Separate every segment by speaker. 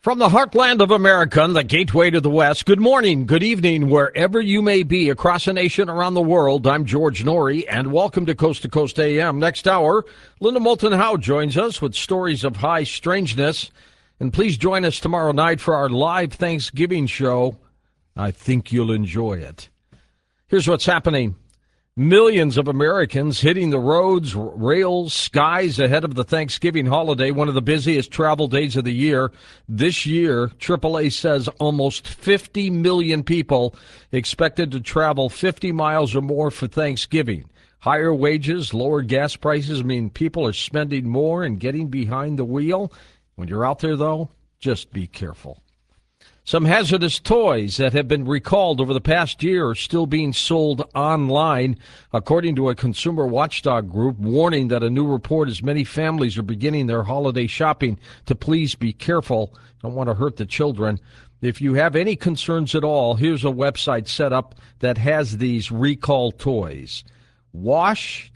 Speaker 1: From the heartland of America, the gateway to the West, good morning, good evening, wherever you may be across the nation, around the world. I'm George Norrie, and welcome to Coast AM. Next hour, Linda Moulton Howe joins us with stories of high strangeness. And please join us tomorrow night for our live Thanksgiving show. I think you'll enjoy it. Here's what's happening. Millions of Americans hitting the roads, rails, skies ahead of the Thanksgiving holiday, one of the busiest travel days of the year. This year, AAA says almost 50 million people expected to travel 50 miles or more for Thanksgiving. Higher wages, lower gas prices mean people are spending more and getting behind the wheel. When you're out there, though, just be careful. Some hazardous toys that have been recalled over the past year are still being sold online, according to a consumer watchdog group, warning that a new report as many families are beginning their holiday shopping to please be careful. Don't want to hurt the children. If you have any concerns at all, here's a website set up that has these recall toys. Wash,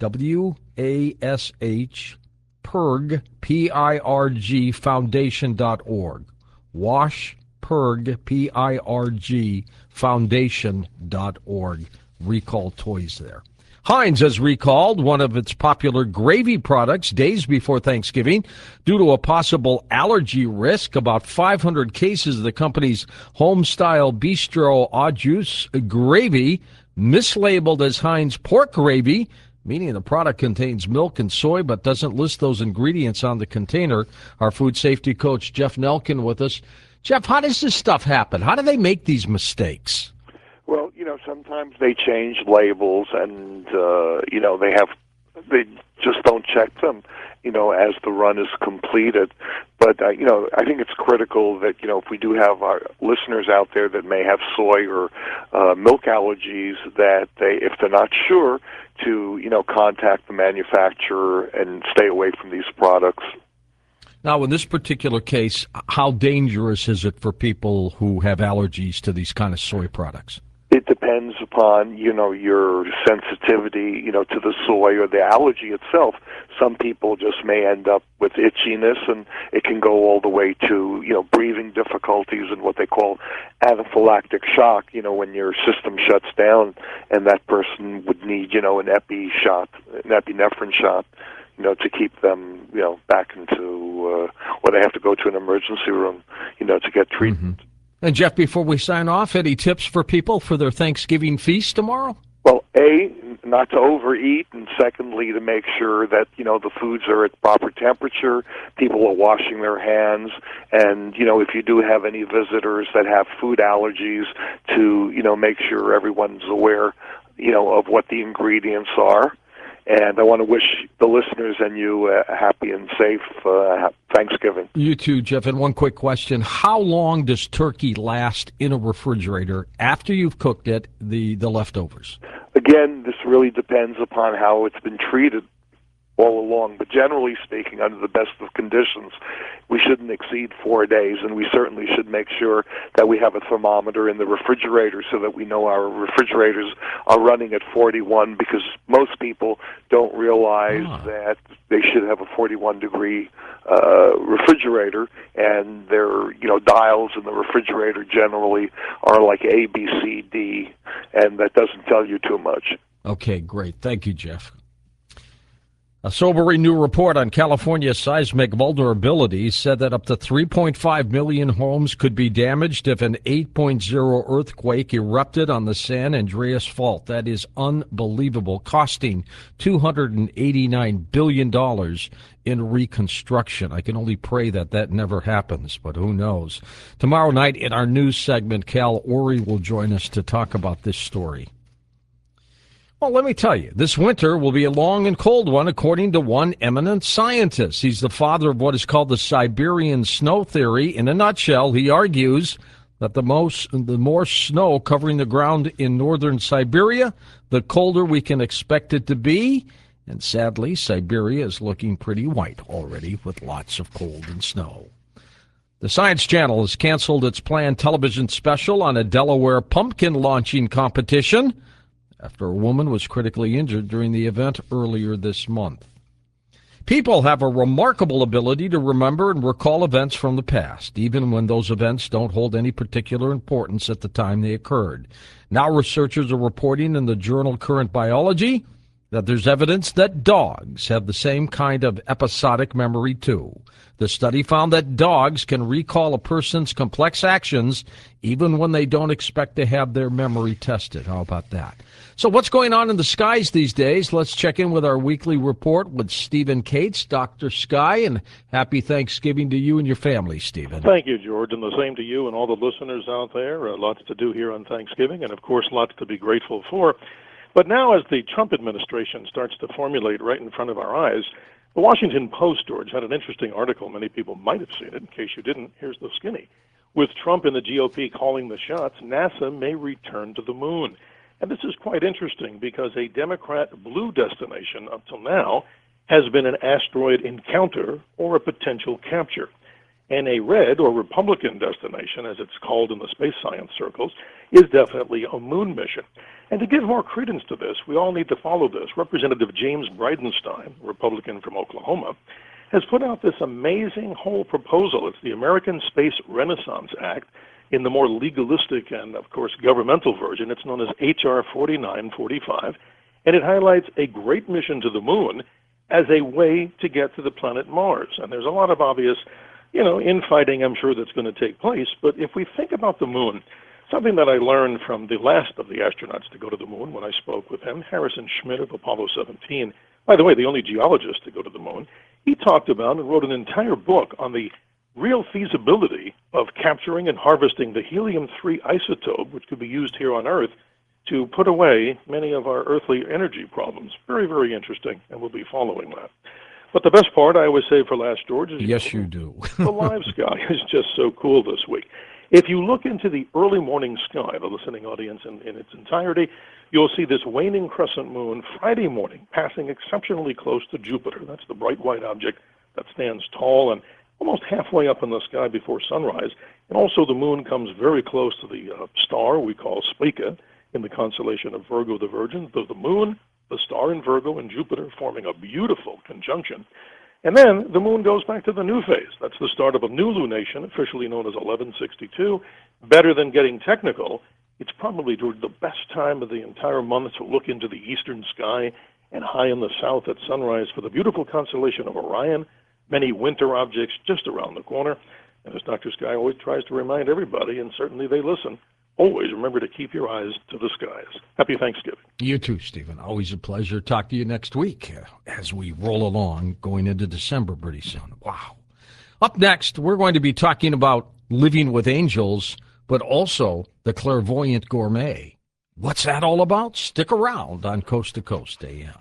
Speaker 1: W-A-S-H, PIRG, P-I-R-G, foundation.org. Wash, PIRG, P-I-R-G, foundation.org. Recall toys there. Heinz has recalled one of its popular gravy products days before Thanksgiving due to a possible allergy risk. About 500 cases of the company's home-style bistro au jus gravy, mislabeled as Heinz pork gravy, meaning the product contains milk and soy but doesn't list those ingredients on the container. Our food safety coach, Jeff Nelkin, with us. Jeff, how does this stuff happen? How do they make these mistakes?
Speaker 2: Well, sometimes they change labels and, they just don't check them, as the run is completed. But, I think it's critical that, if we do have our listeners out there that may have soy or milk allergies, that if they're not sure, to, contact the manufacturer and stay away from these products.
Speaker 1: Now, in this particular case, how dangerous is it for people who have allergies to these kind of soy products?
Speaker 2: It depends upon, your sensitivity, to the soy or the allergy itself. Some people just may end up with itchiness, and it can go all the way to, breathing difficulties and what they call anaphylactic shock, when your system shuts down, and that person would need, an epinephrine shot, to keep them, back into, or they have to go to an emergency room, to get treatment.
Speaker 1: Mm-hmm. And, Jeff, before we sign off, any tips for people for their Thanksgiving feast tomorrow?
Speaker 2: Well, A, not to overeat, and secondly, to make sure that, the foods are at proper temperature, people are washing their hands, and, if you do have any visitors that have food allergies, to, make sure everyone's aware, of what the ingredients are. And I want to wish the listeners and you a happy and safe Thanksgiving.
Speaker 1: You too, Jeff. And one quick question. How long does turkey last in a refrigerator after you've cooked it, the leftovers?
Speaker 2: Again, this really depends upon how it's been treated all along. But generally speaking, under the best of conditions, we shouldn't exceed 4 days, and we certainly should make sure that we have a thermometer in the refrigerator so that we know our refrigerators are running at 41, because most people don't realize that they should have a 41-degree refrigerator, and their dials in the refrigerator generally are like A, B, C, D, and that doesn't tell you too much.
Speaker 1: Okay, great. Thank you, Jeff. A sobering new report on California's seismic vulnerability said that up to 3.5 million homes could be damaged if an 8.0 earthquake erupted on the San Andreas Fault. That is unbelievable, costing $289 billion in reconstruction. I can only pray that never happens, but who knows. Tomorrow night in our news segment, Cal Ori will join us to talk about this story. Well, let me tell you, this winter will be a long and cold one, according to one eminent scientist. He's the father of what is called the Siberian snow theory. In a nutshell, he argues that the more snow covering the ground in northern Siberia, the colder we can expect it to be. And sadly, Siberia is looking pretty white already with lots of cold and snow. The Science Channel has canceled its planned television special on a Delaware pumpkin launching competition after a woman was critically injured during the event earlier this month. People have a remarkable ability to remember and recall events from the past, even when those events don't hold any particular importance at the time they occurred. Now researchers are reporting in the journal Current Biology that there's evidence that dogs have the same kind of episodic memory too. The study found that dogs can recall a person's complex actions even when they don't expect to have their memory tested. How about that? So what's going on in the skies these days? Let's check in with our weekly report with Stephen Cates, Dr. Sky, and happy Thanksgiving to you and your family, Stephen.
Speaker 3: Thank you, George, and the same to you and all the listeners out there. Lots to do here on Thanksgiving, and of course, lots to be grateful for. But now, as the Trump administration starts to formulate right in front of our eyes, the Washington Post, George, had an interesting article. Many people might have seen it. In case you didn't, here's the skinny. With Trump and the GOP calling the shots, NASA may return to the moon. And this is quite interesting because a Democrat blue destination up till now has been an asteroid encounter or a potential capture. And a red or Republican destination, as it's called in the space science circles, is definitely a moon mission. And to give more credence to this, we all need to follow this. Representative James Bridenstine, Republican from Oklahoma, has put out this amazing whole proposal. It's the American Space Renaissance Act in the more legalistic and, of course, governmental version. It's known as H.R. 4945, and it highlights a great mission to the moon as a way to get to the planet Mars. And there's a lot of obvious, infighting, I'm sure, that's going to take place. But if we think about the moon, something that I learned from the last of the astronauts to go to the moon when I spoke with him, Harrison Schmitt of Apollo 17, by the way, the only geologist to go to the moon, he talked about and wrote an entire book on the real feasibility of capturing and harvesting the helium-3 isotope, which could be used here on Earth to put away many of our earthly energy problems. Very, very interesting, and we'll be following that. But the best part I always save for last, George, is
Speaker 1: yes, you do.
Speaker 3: The live sky is just so cool this week. If you look into the early morning sky, the listening audience in its entirety, you'll see this waning crescent moon Friday morning passing exceptionally close to Jupiter. That's the bright white object that stands tall and almost halfway up in the sky before sunrise. And also the moon comes very close to the star we call Spica in the constellation of Virgo the Virgin. The moon, the star in Virgo, and Jupiter forming a beautiful conjunction. And then the moon goes back to the new phase. That's the start of a new lunation, officially known as 1162. Better than getting technical, it's probably the best time of the entire month to look into the eastern sky and high in the south at sunrise for the beautiful constellation of Orion, many winter objects just around the corner. And as Dr. Sky always tries to remind everybody, and certainly they listen, always remember to keep your eyes to the skies. Happy Thanksgiving.
Speaker 1: You too, Stephen. Always a pleasure. Talk to you next week as we roll along, going into December pretty soon. Wow. Up next, we're going to be talking about living with angels, but also the clairvoyant gourmet. What's that all about? Stick around on Coast to Coast AM.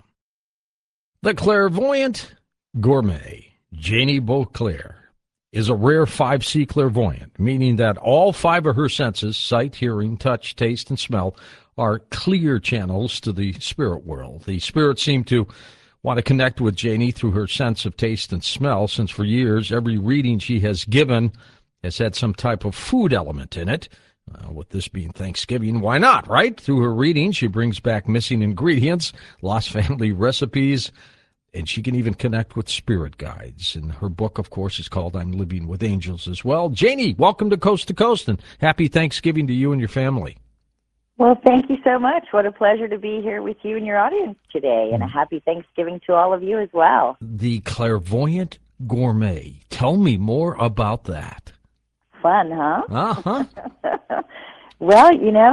Speaker 1: The clairvoyant gourmet, Janie Beauclair, is a rare 5C clairvoyant, meaning that all five of her senses, sight, hearing, touch, taste, and smell, are clear channels to the spirit world. The spirits seem to want to connect with Janie through her sense of taste and smell, since for years every reading she has given has had some type of food element in it. With this being Thanksgiving, why not, right? Through her reading, she brings back missing ingredients, lost family recipes, and she can even connect with spirit guides. And her book, of course, is called I'm Living with Angels as well. Janie, welcome to Coast, and happy Thanksgiving to you and your family.
Speaker 4: Well, thank you so much. What a pleasure to be here with you and your audience today, and a happy Thanksgiving to all of you as well.
Speaker 1: The clairvoyant gourmet. Tell me more about that.
Speaker 4: Fun, huh?
Speaker 1: Uh-huh.
Speaker 4: Well,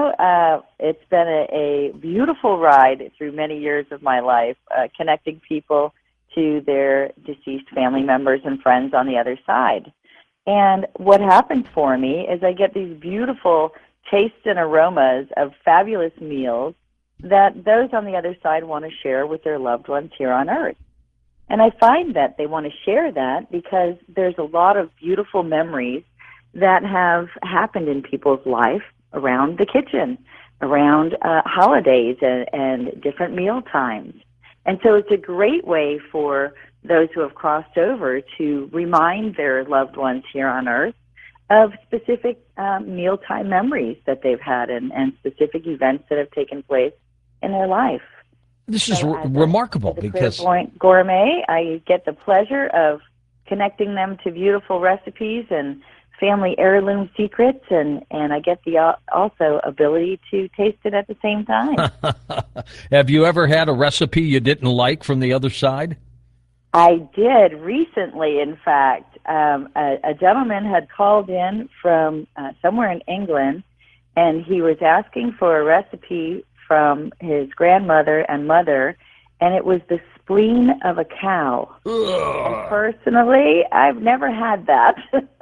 Speaker 4: it's been a beautiful ride through many years of my life, connecting people to their deceased family members and friends on the other side. And what happens for me is I get these beautiful tastes and aromas of fabulous meals that those on the other side want to share with their loved ones here on Earth. And I find that they want to share that because there's a lot of beautiful memories that have happened in people's life around the kitchen, around holidays and different meal times. And so it's a great way for those who have crossed over to remind their loved ones here on Earth of specific mealtime memories that they've had and specific events that have taken place in their life.
Speaker 1: This is
Speaker 4: So
Speaker 1: remarkable
Speaker 4: as a
Speaker 1: because
Speaker 4: Clairvoyant gourmet, I get the pleasure of connecting them to beautiful recipes and family heirloom secrets, and I get the also ability to taste it at the same time.
Speaker 1: have you ever had a recipe you didn't like from the other side?
Speaker 4: I did recently, in fact. A gentleman had called in from somewhere in England, and he was asking for a recipe from his grandmother and mother, and it was the spleen of a cow. And personally, I've never had that.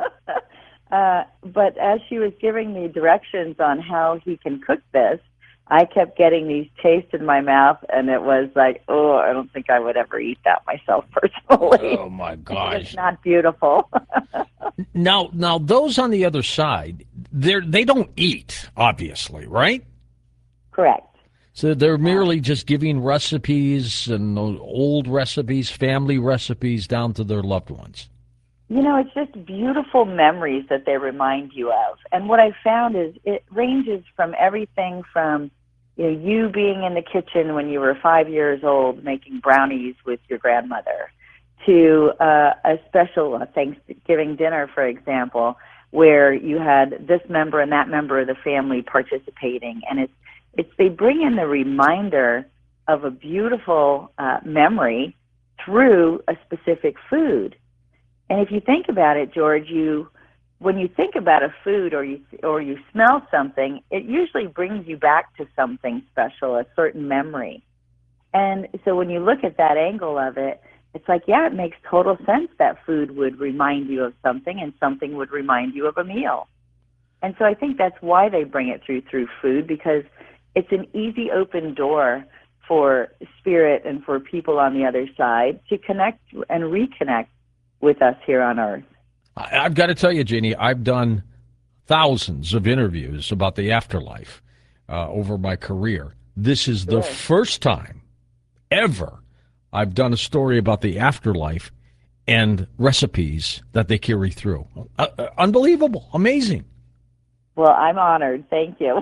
Speaker 4: But as she was giving me directions on how he can cook this, I kept getting these tastes in my mouth, and it was like, oh, I don't think I would ever eat that myself personally.
Speaker 1: Oh, my gosh.
Speaker 4: It's not beautiful.
Speaker 1: Now, those on the other side, they don't eat, obviously, right?
Speaker 4: Correct.
Speaker 1: So they're merely just giving recipes and old recipes, family recipes down to their loved ones.
Speaker 4: You know, it's just beautiful memories that they remind you of. And what I found is it ranges from everything from, you being in the kitchen when you were 5 years old making brownies with your grandmother to a special Thanksgiving dinner, for example, where you had this member and that member of the family participating. And they bring in the reminder of a beautiful memory through a specific food. And if you think about it, George, when you think about a food or you smell something, it usually brings you back to something special, a certain memory. And so when you look at that angle of it, it's like, yeah, it makes total sense that food would remind you of something and something would remind you of a meal. And so I think that's why they bring it through food, because it's an easy open door for spirit and for people on the other side to connect and reconnect with us here on Earth.
Speaker 1: I've got to tell you, Jeannie, I've done thousands of interviews about the afterlife over my career. This is the first time ever I've done a story about the afterlife and recipes that they carry through. Unbelievable. Amazing.
Speaker 4: Well, I'm honored. Thank you.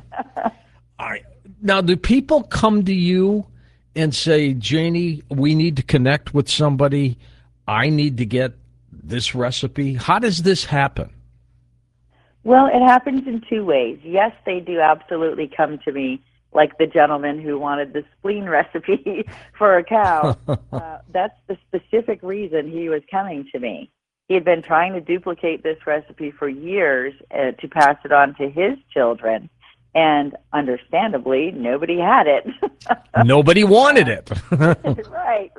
Speaker 1: Now, do people come to you and say, Janie, we need to connect with somebody. I need to get this recipe. How does this happen?
Speaker 4: Well, it happens in two ways. Yes, they do absolutely come to me, like the gentleman who wanted the spleen recipe for a cow. That's the specific reason he was coming to me. He had been trying to duplicate this recipe for years to pass it on to his children. And understandably, nobody had it.
Speaker 1: Nobody wanted it.
Speaker 4: Right.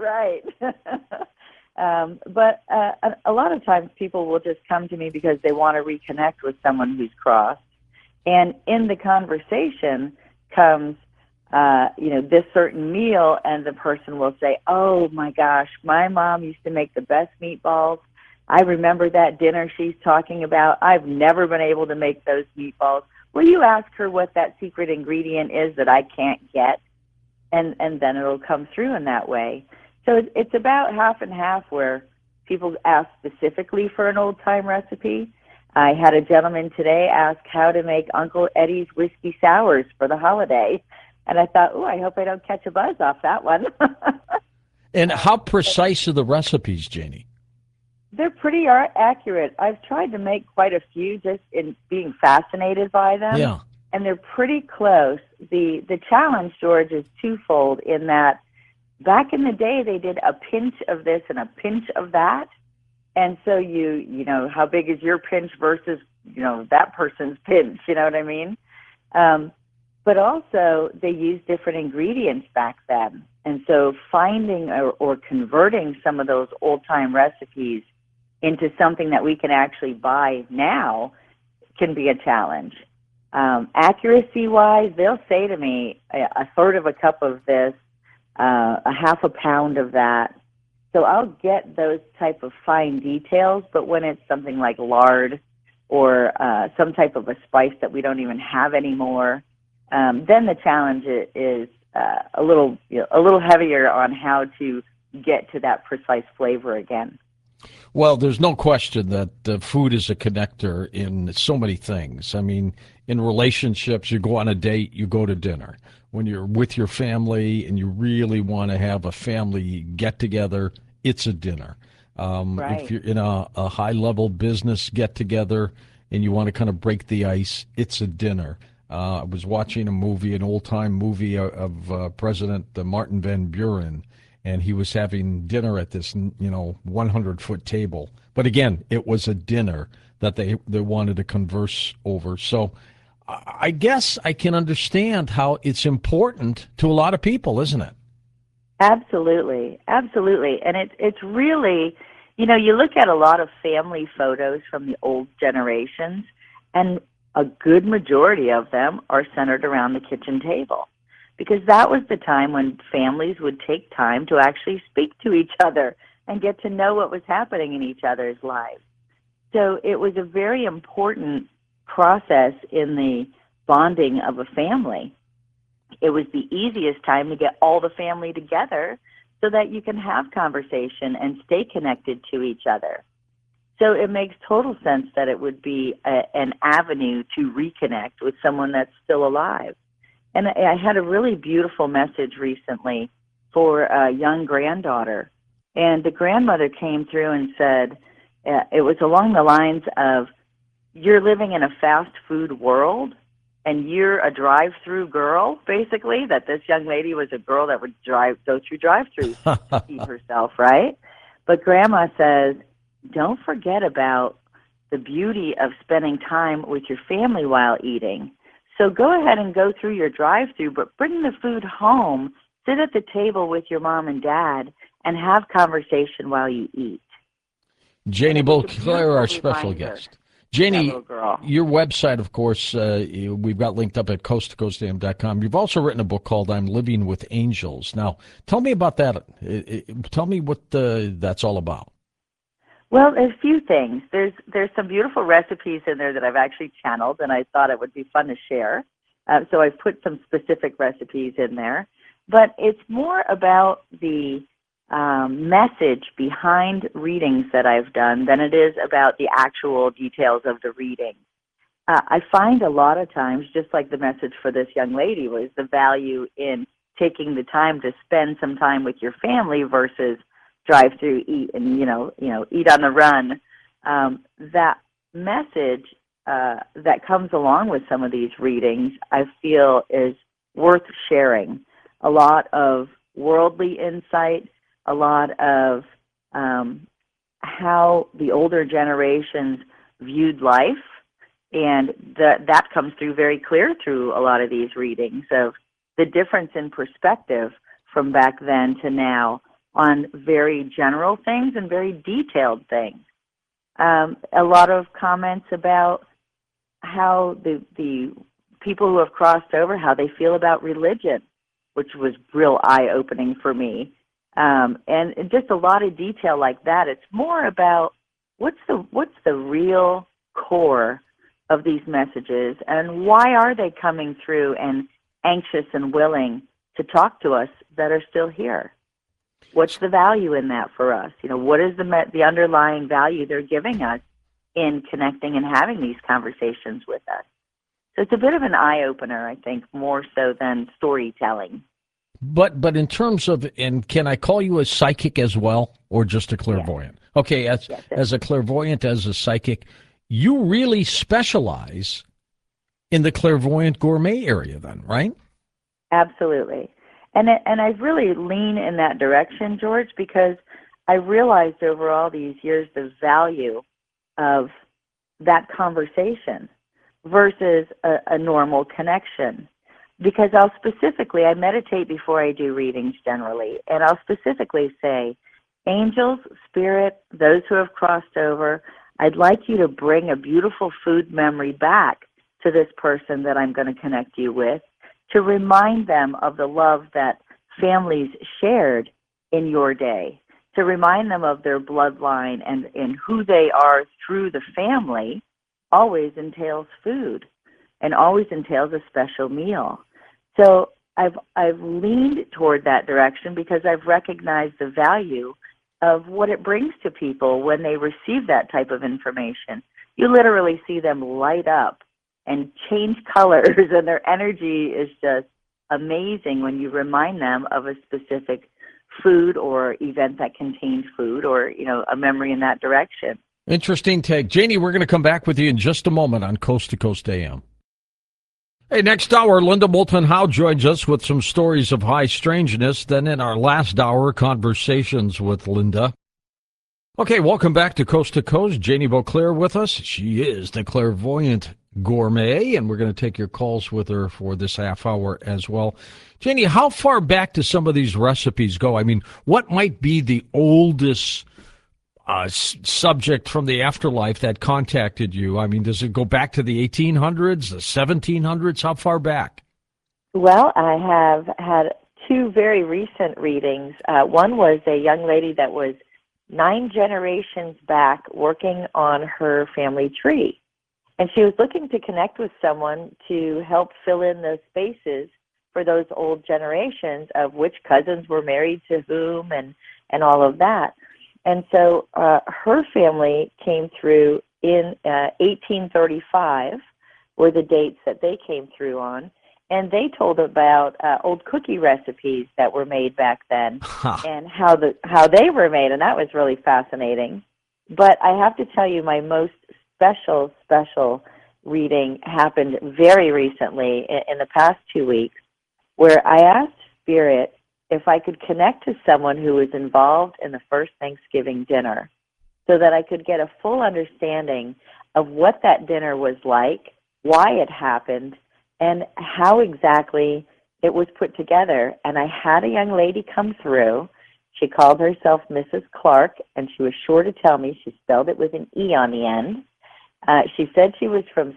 Speaker 4: But a lot of times people will just come to me because they want to reconnect with someone who's crossed. And in the conversation comes, this certain meal, and the person will say, oh, my gosh, my mom used to make the best meatballs. I remember that dinner she's talking about. I've never been able to make those meatballs. Will you ask her what that secret ingredient is that I can't get? And then it'll come through in that way. So it's about half and half where people ask specifically for an old-time recipe. I had a gentleman today ask how to make Uncle Eddie's whiskey sours for the holiday. And I thought, I hope I don't catch a buzz off that one.
Speaker 1: And how precise are the recipes, Janie?
Speaker 4: They're pretty accurate. I've tried to make quite a few just in being fascinated by them.
Speaker 1: Yeah.
Speaker 4: And they're pretty close. The challenge, George, is twofold in that back in the day, they did a pinch of this and a pinch of that. And so you know, how big is your pinch versus, that person's pinch, you know what I mean? But also they used different ingredients back then. And so finding or converting some of those old-time recipes into something that we can actually buy now can be a challenge. Accuracy-wise, they'll say to me, a third of a cup of this, a half a pound of that. So I'll get those type of fine details, but when it's something like lard or some type of a spice that we don't even have anymore, then the challenge is a little heavier on how to get to that precise flavor again.
Speaker 1: Well, there's no question that food is a connector in so many things. I mean, in relationships, you go on a date, you go to dinner. when you're with your family and you really want to have a family get together, it's a dinner.
Speaker 4: Right.
Speaker 1: If you're in a high level business get together and you want to kind of break the ice, it's a dinner. I was watching a movie, an old time movie of President Martin Van Buren, and he was having dinner at this 100-foot table. But again, it was a dinner that they wanted to converse over. So I guess I can understand how it's important to a lot of people, isn't it?
Speaker 4: Absolutely, absolutely. And it's really, you look at a lot of family photos from the old generations, and a good majority of them are centered around the kitchen table, because that was the time when families would take time to actually speak to each other and get to know what was happening in each other's lives. So it was a very important process in the bonding of a family. It was the easiest time to get all the family together so that you can have conversation and stay connected to each other. So it makes total sense that it would be an avenue to reconnect with someone that's still alive. And I had a really beautiful message recently for a young granddaughter. And the grandmother came through and said, it was along the lines of, you're living in a fast food world and you're a drive-through girl, basically, that this young lady was a girl that would go through drive-throughs to feed herself, right? But Grandma says, don't forget about the beauty of spending time with your family while eating. So go ahead and go through your drive-through, but bring the food home, sit at the table with your mom and dad, and have conversation while you eat.
Speaker 1: Janie Beauclair, our special guest. Janie, your website, of course, we've got linked up at coasttocoastam.com. You've also written a book called I'm Living with Angels. Now, tell me about that. Tell me what that's all about.
Speaker 4: Well, there's a few things. There's some beautiful recipes in there that I've actually channeled, and I thought it would be fun to share. So I've put some specific recipes in there. But it's more about the message behind readings that I've done than it is about the actual details of the reading. I find a lot of times, just like the message for this young lady was the value in taking the time to spend some time with your family versus drive through, eat, and eat on the run. That message that comes along with some of these readings, I feel, is worth sharing. A lot of worldly insight, a lot of how the older generations viewed life, and that comes through very clear through a lot of these readings of the difference in perspective from back then to now on very general things and very detailed things. A lot of comments about how the people who have crossed over, how they feel about religion, which was real eye-opening for me. And just a lot of detail like that. It's more about what's the real core of these messages, and why are they coming through and anxious and willing to talk to us that are still here? What's the value in that for us? What is the underlying value they're giving us in connecting and having these conversations with us? So it's a bit of an eye-opener, I think, more so than storytelling.
Speaker 1: But in terms of, and can I call you a psychic as well, or just a clairvoyant? Yes. Okay, as a clairvoyant, as a psychic, you really specialize in the clairvoyant gourmet area then, right?
Speaker 4: Absolutely. And I really lean in that direction, George, because I realized over all these years the value of that conversation versus a normal connection. Because I meditate before I do readings generally, and I'll specifically say, angels, spirit, those who have crossed over, I'd like you to bring a beautiful food memory back to this person that I'm going to connect you with, to remind them of the love that families shared in your day, to remind them of their bloodline and who they are through the family always entails food and always entails a special meal. So I've leaned toward that direction because I've recognized the value of what it brings to people when they receive that type of information. You literally see them light up and change colors, and their energy is just amazing when you remind them of a specific food or event that contained food or, a memory in that direction.
Speaker 1: Interesting take. Janie, we're going to come back with you in just a moment on Coast to Coast AM. Hey, next hour, Linda Moulton Howe joins us with some stories of high strangeness. Then in our last hour, conversations with Linda. Okay, welcome back to Coast. Janie Beauclair with us. She is the clairvoyant gourmet, and we're going to take your calls with her for this half hour as well. Janie, how far back do some of these recipes go? I mean, what might be the oldest subject from the afterlife that contacted you? I mean, does it go back to the 1800s, the 1700s? How far back?
Speaker 4: Well, I have had two very recent readings. One was a young lady that was 9 generations back working on her family tree. And she was looking to connect with someone to help fill in those spaces for those old generations of which cousins were married to whom and all of that. And so her family came through in 1835 were the dates that they came through on. And they told about old cookie recipes that were made back then and how they were made, and that was really fascinating. But I have to tell you, my most special reading happened very recently in the past 2 weeks, where I asked Spirit if I could connect to someone who was involved in the first Thanksgiving dinner so that I could get a full understanding of what that dinner was like, why it happened, and how exactly it was put together. And I had a young lady come through. She called herself Mrs. Clark, and she was sure to tell me. She spelled it with an E on the end. She said she was from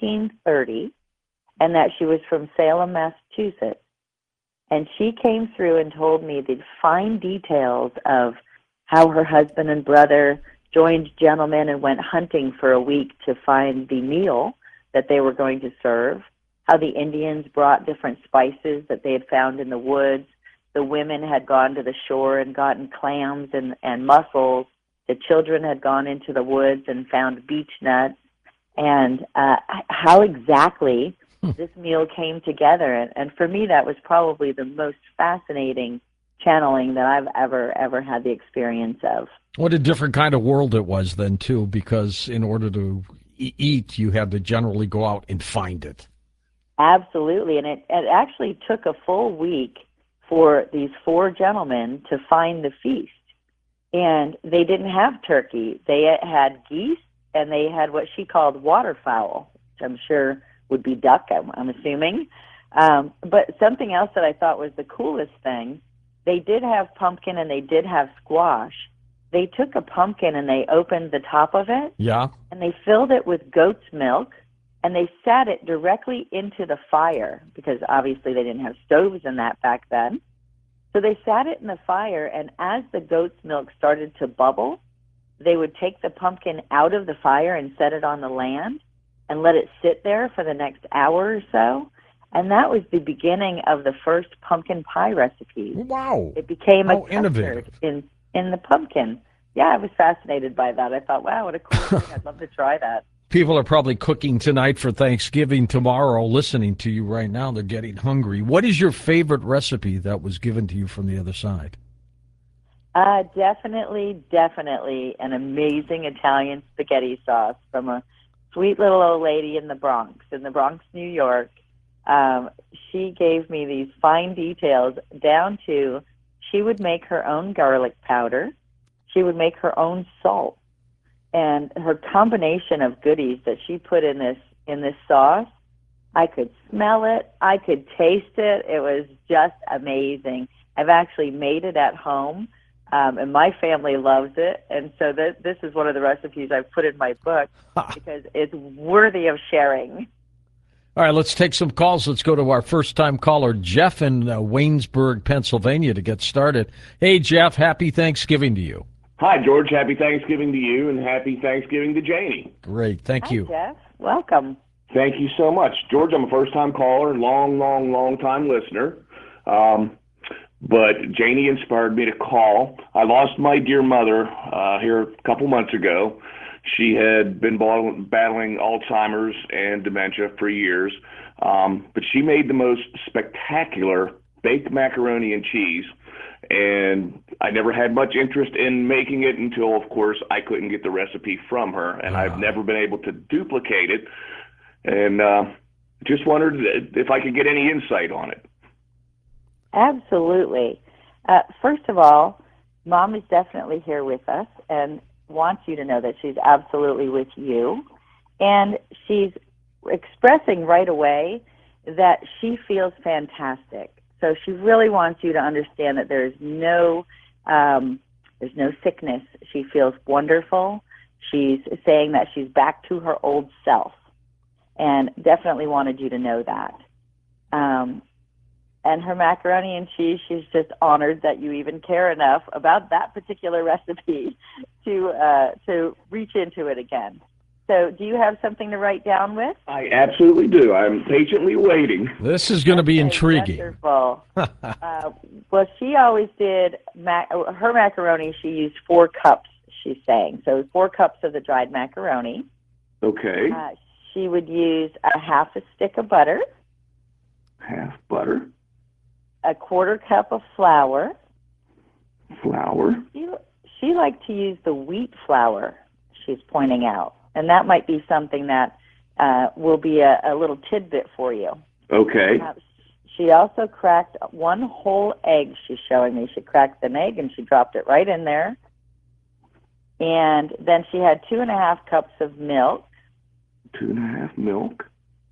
Speaker 4: 1630 and that she was from Salem, Massachusetts. And she came through and told me the fine details of how her husband and brother joined gentlemen and went hunting for a week to find the meal that they were going to serve, how the Indians brought different spices that they had found in the woods. The women had gone to the shore and gotten clams and mussels. The children had gone into the woods and found beech nuts, and how exactly this meal came together. And for me, that was probably the most fascinating channeling that I've ever had the experience of.
Speaker 1: What a different kind of world it was then, too, because in order to eat, you had to generally go out and find it.
Speaker 4: Absolutely, and it actually took a full week for these 4 gentlemen to find the feast. And they didn't have turkey. They had geese, and they had what she called waterfowl, which I'm sure would be duck, I'm assuming. But something else that I thought was the coolest thing, they did have pumpkin and they did have squash. They took a pumpkin and they opened the top of it.
Speaker 1: Yeah.
Speaker 4: And they filled it with goat's milk, and they sat it directly into the fire because obviously they didn't have stoves in that back then. So they sat it in the fire, and as the goat's milk started to bubble, they would take the pumpkin out of the fire and set it on the land and let it sit there for the next hour or so. And that was the beginning of the first pumpkin pie recipe.
Speaker 1: Wow.
Speaker 4: It became a
Speaker 1: innovative
Speaker 4: custard in the pumpkin. Yeah, I was fascinated by that. I thought, wow, what a cool thing. I'd love to try that.
Speaker 1: People are probably cooking tonight for Thanksgiving tomorrow, listening to you right now. They're getting hungry. What is your favorite recipe that was given to you from the other side?
Speaker 4: Definitely an amazing Italian spaghetti sauce from a sweet little old lady in the Bronx, New York. She gave me these fine details down to she would make her own garlic powder. She would make her own salt. And her combination of goodies that she put in this sauce, I could smell it, I could taste it. It was just amazing. I've actually made it at home, and my family loves it. And so this is one of the recipes I've put in my book because it's worthy of sharing.
Speaker 1: All right, let's take some calls. Let's go to our first-time caller, Jeff in Waynesburg, Pennsylvania, to get started. Hey, Jeff, happy Thanksgiving to you.
Speaker 5: Hi, George. Happy Thanksgiving to you, and happy Thanksgiving to Janie.
Speaker 1: Great. Thank you.
Speaker 4: Hi, Jeff. Welcome.
Speaker 5: Thank you so much. George, I'm a first-time caller and long-time listener. But Janie inspired me to call. I lost my dear mother here a couple months ago She had been battling Alzheimer's and dementia for years, but she made the most spectacular baked macaroni and cheese. And I never had much interest in making it until, of course, I couldn't get the recipe from her, and I've never been able to duplicate it. And just wondered if I could get any insight on it.
Speaker 4: Absolutely. First of all, Mom is definitely here with us and wants you to know that she's absolutely with you. And she's expressing right away that she feels fantastic. So she really wants you to understand that there's no sickness. She feels wonderful. She's saying that she's back to her old self, and definitely wanted you to know that. And her macaroni and cheese, she's just honored that you even care enough about that particular recipe to reach into it again. So do you have something to write down with?
Speaker 5: I absolutely do. I'm patiently waiting.
Speaker 1: This is going to be intriguing.
Speaker 4: Wonderful. Well, she always did her macaroni. She used 4 cups, she's saying. So 4 cups of the dried macaroni.
Speaker 5: Okay.
Speaker 4: She would use a half a stick of butter.
Speaker 5: Half butter.
Speaker 4: A 1/4 cup of flour.
Speaker 5: Flour.
Speaker 4: She liked to use the wheat flour, she's pointing out. And that might be something that will be a little tidbit for you.
Speaker 5: Okay.
Speaker 4: She also cracked 1 whole egg, she's showing me. She cracked an egg and she dropped it right in there. And then she had 2.5 cups of milk.
Speaker 5: 2.5 milk.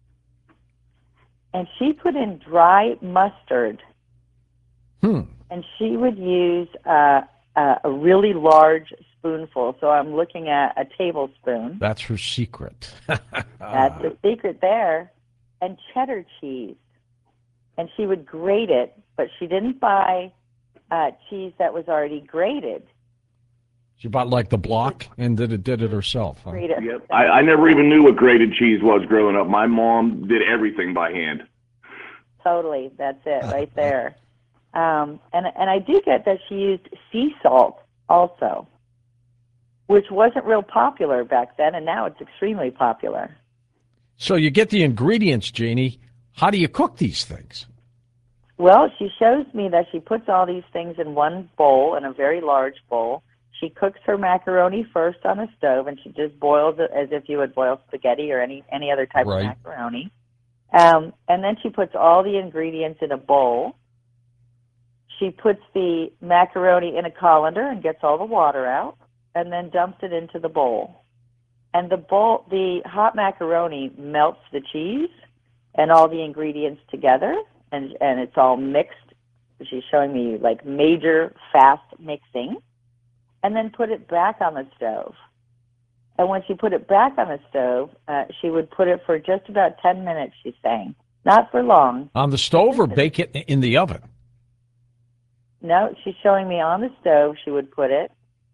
Speaker 4: And she put in dry mustard. And she would use a really large spoonful. So I'm looking at a tablespoon.
Speaker 1: That's her secret.
Speaker 4: That's the secret there. And cheddar cheese. And she would grate it, but she didn't buy cheese that was already grated.
Speaker 1: She bought like the block and did it herself. Huh?
Speaker 5: Yep. I never even knew what grated cheese was growing up. My mom did everything by hand.
Speaker 4: Totally. That's it right there. And I do get that she used sea salt also, which wasn't real popular back then, and now it's extremely popular.
Speaker 1: So you get the ingredients, Janie. How do you cook these things?
Speaker 4: Well, she shows me that she puts all these things in one bowl, in a very large bowl. She cooks her macaroni first on a stove, and she just boils it as if you would boil spaghetti or any other type of macaroni. And then she puts all the ingredients in a bowl. She puts the macaroni in a colander and gets all the water out, and then dumps it into the bowl. And the hot macaroni melts the cheese and all the ingredients together, and it's all mixed. She's showing me like major fast mixing, and then put it back on the stove. And when she put it back on the stove, she would put it for just about 10 minutes, she's saying. Not for long.
Speaker 1: On the stove or bake it in the oven?
Speaker 4: No, she's showing me on the stove. She would put it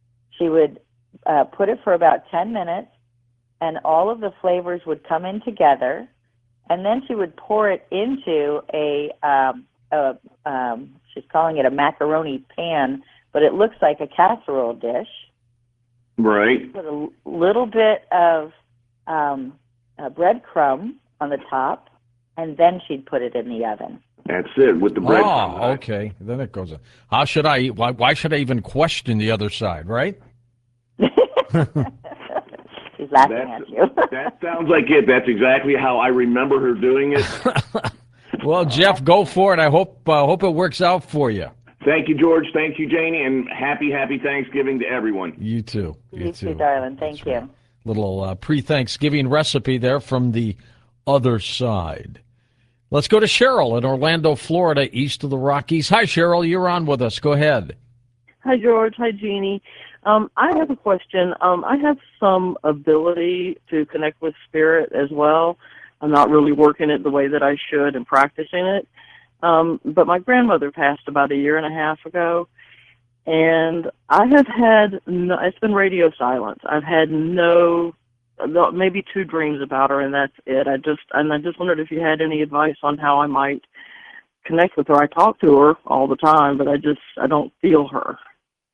Speaker 4: for about 10 minutes, and all of the flavors would come in together, and then she would pour it into she's calling it a macaroni pan, but it looks like a casserole dish.
Speaker 5: Right.
Speaker 4: Put a little bit of breadcrumb on the top, and then she'd put it in the oven.
Speaker 5: That's it, with the bread.
Speaker 1: Oh, okay. Then it goes. How should I eat? Why should I even question the other side, right?
Speaker 4: She's laughing at you.
Speaker 5: That sounds like it. That's exactly how I remember her doing it.
Speaker 1: Well, Jeff, go for it. I hope it works out for you.
Speaker 5: Thank you, George. Thank you, Janie, and happy Thanksgiving to everyone.
Speaker 1: You too.
Speaker 4: You too, darling. Thank you.
Speaker 1: Right. Little pre-Thanksgiving recipe there from the other side. Let's go to Cheryl in Orlando, Florida, east of the Rockies. Hi, Cheryl. You're on with us. Go ahead.
Speaker 6: Hi, George. Hi, Jeannie. I have a question. I have some ability to connect with spirit as well. I'm not really working it the way that I should and practicing it. But my grandmother passed about 1.5 years ago, and I have had, it's been radio silence. I've had maybe 2 dreams about her, and that's it. I just wondered if you had any advice on how I might connect with her. I talk to her all the time, but I don't feel her.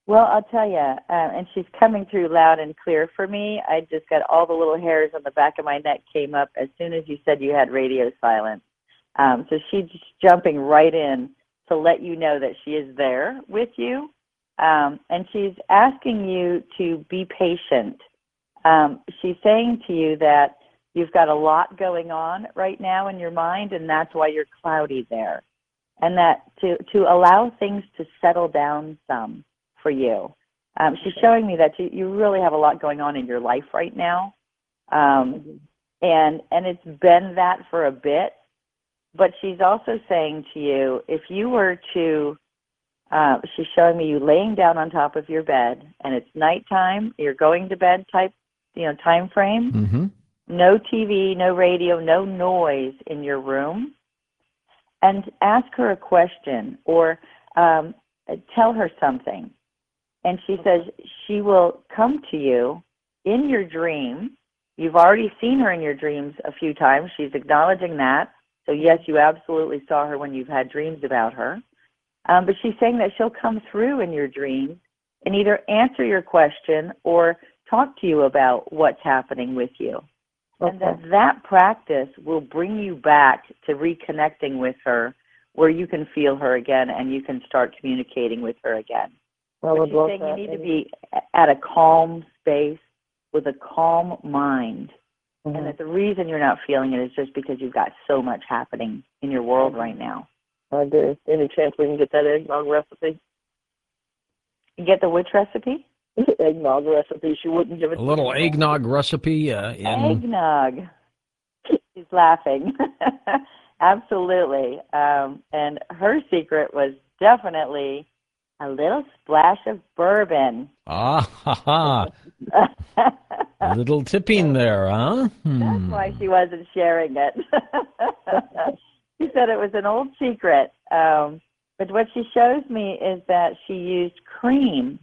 Speaker 4: Well, I'll tell you, and she's coming through loud and clear for me. I just got all the little hairs on the back of my neck came up as soon as you said you had radio silence. So she's just jumping right in to let you know that she is there with you. And she's asking you to be patient. She's saying to you that you've got a lot going on right now in your mind, and that's why you're cloudy there. And that to allow things to settle down some for you. She's showing me that you really have a lot going on in your life right now. And it's been that for a bit. But she's also saying to you, if you were to, she's showing me you laying down on top of your bed, and it's nighttime, you're going to bed type, time frame.
Speaker 1: Mm-hmm.
Speaker 4: No TV, no radio, no noise in your room. And ask her a question or tell her something. And she says she will come to you in your dream. You've already seen her in your dreams a few times. She's acknowledging that. So, yes, you absolutely saw her when you've had dreams about her. But she's saying that she'll come through in your dreams and either answer your question or talk to you about what's happening with you. Okay. And that practice will bring you back to reconnecting with her where you can feel her again and you can start communicating with her again. But she's saying you need to be at a calm space with a calm mind. Mm-hmm. And that the reason you're not feeling it is just because you've got so much happening in your world right now.
Speaker 6: I do. Any chance we can get that eggnog recipe?
Speaker 4: You get the which recipe?
Speaker 6: Eggnog recipe. She wouldn't give it
Speaker 1: a little eggnog recipe.
Speaker 4: Eggnog. She's laughing. Absolutely. And her secret was definitely a little splash of bourbon.
Speaker 1: Ah, ha, ha. A little tipping there, huh?
Speaker 4: That's why she wasn't sharing it. She said it was an old secret. But what she shows me is that she used cream.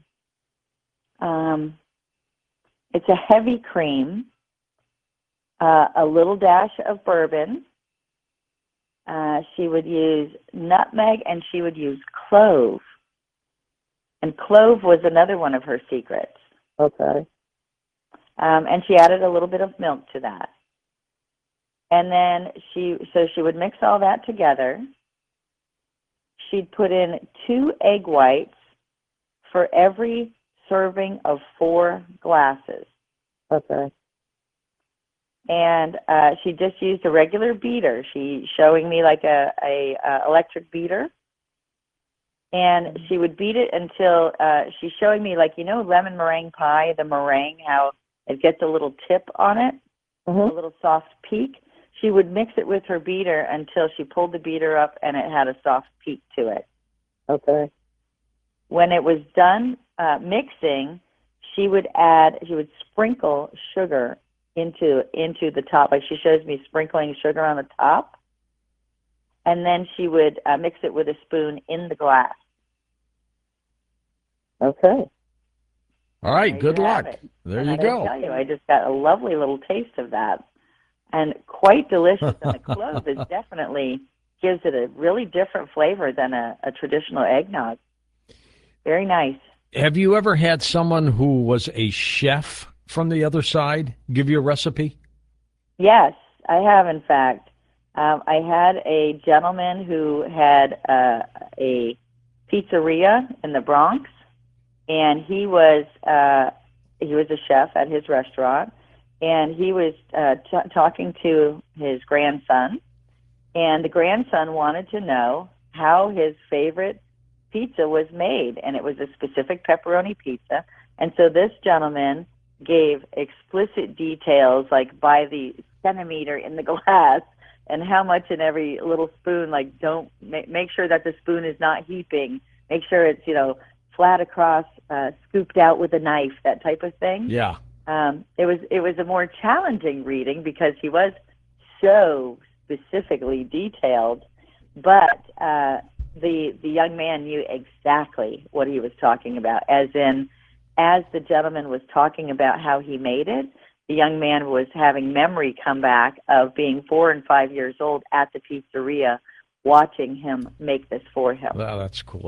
Speaker 4: It's a heavy cream, a little dash of bourbon. She would use nutmeg and she would use clove. And clove was another one of her secrets.
Speaker 6: Okay.
Speaker 4: And she added a little bit of milk to that. And then she would mix all that together. She'd put in 2 egg whites for every serving of 4 glasses.
Speaker 6: Okay.
Speaker 4: And she just used a regular beater. She's showing me like a electric beater. And she would beat it until she's showing me, like, lemon meringue pie, the meringue, how it gets a little tip on it, a little soft peak. She would mix it with her beater until she pulled the beater up and it had a soft peak to it.
Speaker 6: Okay.
Speaker 4: When it was done mixing, she would sprinkle sugar into the top. Like she shows me sprinkling sugar on the top. And then she would mix it with a spoon in the glass.
Speaker 6: Okay.
Speaker 1: All right, good luck. There you go.
Speaker 4: I tell you, I just got a lovely little taste of that. And quite delicious. And the clove is definitely gives it a really different flavor than a traditional eggnog. Very nice.
Speaker 1: Have you ever had someone who was a chef from the other side give you a recipe?
Speaker 4: Yes, I have, in fact. I had a gentleman who had a pizzeria in the Bronx, and he was a chef at his restaurant, and he was talking to his grandson, and the grandson wanted to know how his favorite pizza was made, and it was a specific pepperoni pizza. And so this gentleman gave explicit details, like by the centimeter in the glass, and how much in every little spoon. Like, don't make sure that the spoon is not heaping. Make sure it's flat across, scooped out with a knife, that type of thing.
Speaker 1: Yeah.
Speaker 4: It was a more challenging reading because he was so specifically detailed, but the young man knew exactly what he was talking about. As the gentleman was talking about how he made it, the young man was having memory come back of being 4 and 5 years old at the pizzeria, watching him make this for him.
Speaker 1: Well, that's cool.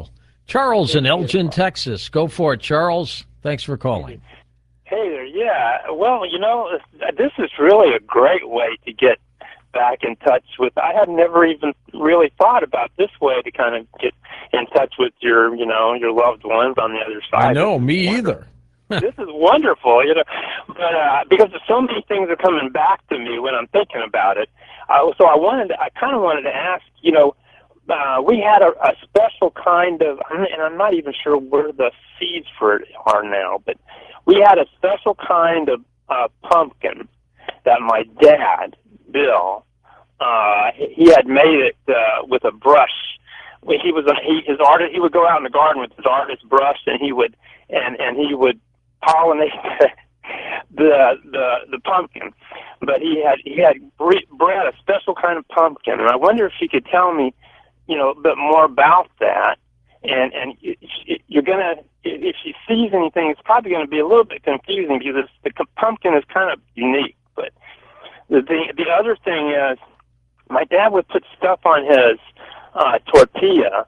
Speaker 1: Charles in Elgin, Texas. Go for it, Charles. Thanks for calling.
Speaker 7: Hey there, yeah. Well, this is really a great way to get back in touch with. I had never even really thought about this way to kind of get in touch with your loved ones on the other side.
Speaker 1: I know, me either.
Speaker 7: This is wonderful, but because so many things are coming back to me when I'm thinking about it. I kind of wanted to ask, we had a special kind of, and I'm not even sure where the seeds for it are now, but we had a special kind of pumpkin that my dad, Bill, he had made it with a brush. He would go out in the garden with his artist brush, and he would pollinate the pumpkin. But he had bred a special kind of pumpkin, and I wonder if he could tell me, a bit more about that. And you're gonna, if she sees anything, it's probably going to be a little bit confusing because the pumpkin is kind of unique. But the other thing is, my dad would put stuff on his tortilla,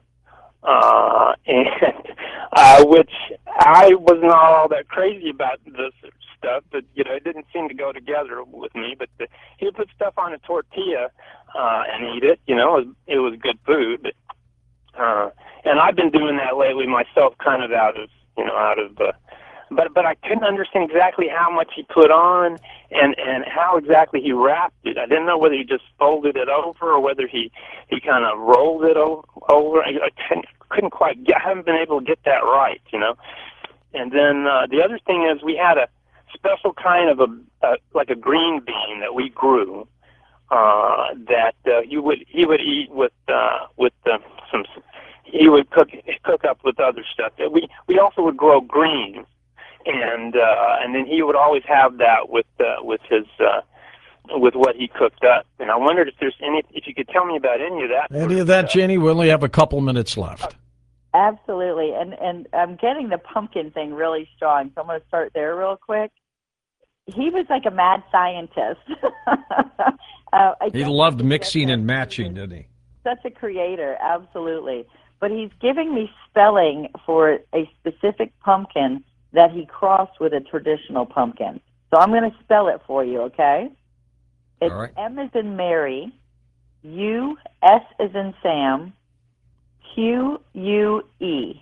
Speaker 7: which I was not all that crazy about this stuff, but it didn't seem to go together with me. But he would put stuff on a tortilla and eat it. It was good food. But and I've been doing that lately myself, kind of but I couldn't understand exactly how much he put on and how exactly he wrapped it. I didn't know whether he just folded it over or whether he kind of rolled it over. I couldn't quite I haven't been able to get that right, And then the other thing is we had a special kind of like a green bean that we grew that he would eat with some. He would cook up with other stuff. We also would grow greens, and then he would always have that with his with what he cooked up. And I wondered if you could tell me about any of that.
Speaker 1: Any of that, Jenny? We only have a couple minutes left.
Speaker 4: Absolutely, and I'm getting the pumpkin thing really strong, so I'm going to start there real quick. He was like a mad scientist.
Speaker 1: He loved mixing and matching, didn't he?
Speaker 4: Such a creator, absolutely. But he's giving me spelling for a specific pumpkin that he crossed with a traditional pumpkin. So I'm going to spell it for you, okay? It's
Speaker 1: all right.
Speaker 4: M as in Mary, U, S as in Sam, Q, U, E.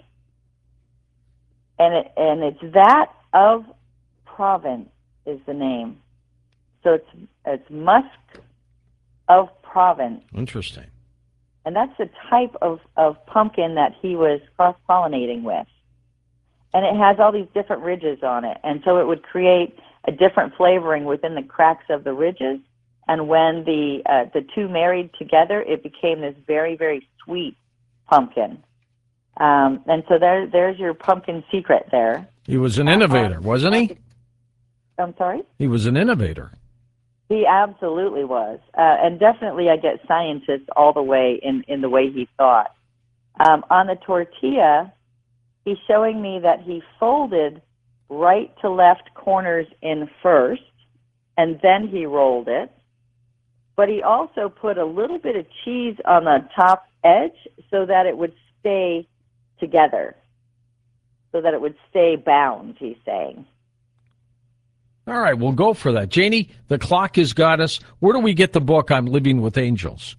Speaker 4: And it's that of Provence is the name. So it's Musk of Provence.
Speaker 1: Interesting.
Speaker 4: And that's the type of pumpkin that he was cross-pollinating with. And it has all these different ridges on it. And so it would create a different flavoring within the cracks of the ridges. And when the two married together, it became this very, very sweet pumpkin. And so there's your pumpkin secret there.
Speaker 1: He was an innovator, wasn't he?
Speaker 4: I'm sorry?
Speaker 1: He was an innovator.
Speaker 4: He absolutely was. And definitely I get scientist all the way in the way he thought. On the tortilla, he's showing me that he folded right to left corners in first, and then he rolled it. But he also put a little bit of cheese on the top edge so that it would stay together, so that it would stay bound, he's saying.
Speaker 1: All right, we'll go for that. Janie, the clock has got us. Where do we get the book, I'm Living with Angels?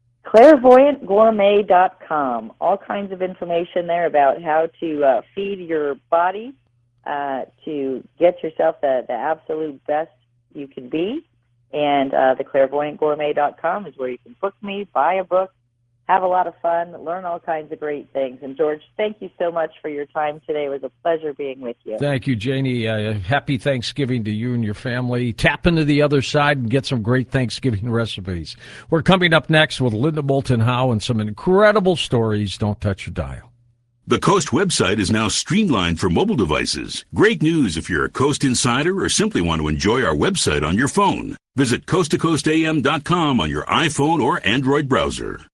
Speaker 4: ClairvoyantGourmet.com. All kinds of information there about how to feed your body, to get yourself the absolute best you can be. And the ClairvoyantGourmet.com is where you can book me, buy a book, have a lot of fun, learn all kinds of great things. And, George, thank you so much for your time today. It was a pleasure being with you.
Speaker 1: Thank you, Janie. Happy Thanksgiving to you and your family. Tap into the other side and get some great Thanksgiving recipes. We're coming up next with Linda Moulton Howe and some incredible stories. Don't touch your dial.
Speaker 8: The Coast website is now streamlined for mobile devices. Great news if you're a Coast insider or simply want to enjoy our website on your phone. Visit coasttocoastam.com on your iPhone or Android browser.